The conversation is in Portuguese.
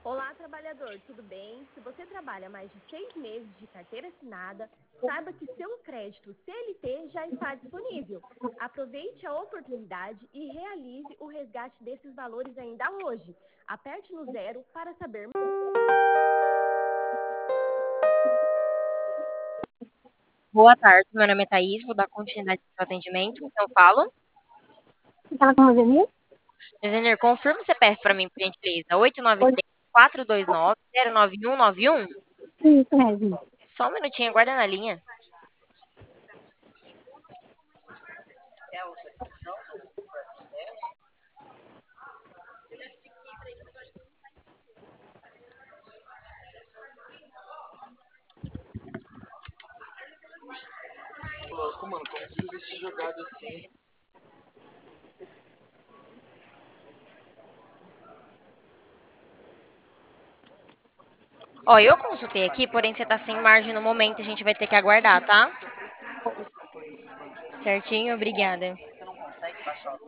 Olá, trabalhador, tudo bem? Se você trabalha mais de 6 meses de carteira assinada, saiba que seu crédito CLT já está disponível. Aproveite a oportunidade e realize o resgate desses valores ainda hoje. Aperte no zero para saber mais. Boa tarde, meu nome é Thaís, vou dar continuidade ao seu atendimento. Então, eu falo. Fala com o Rosemir? Desenher, confirma o CPF para mim, por gentileza. Oi. 893-429-09191. Isso mesmo. Só um minutinho, aguarda na linha. Louco, mano, como que vai ser jogado assim? Ó, eu consultei aqui, porém você tá sem margem no momento, a gente vai ter que aguardar, tá? Certinho, obrigada.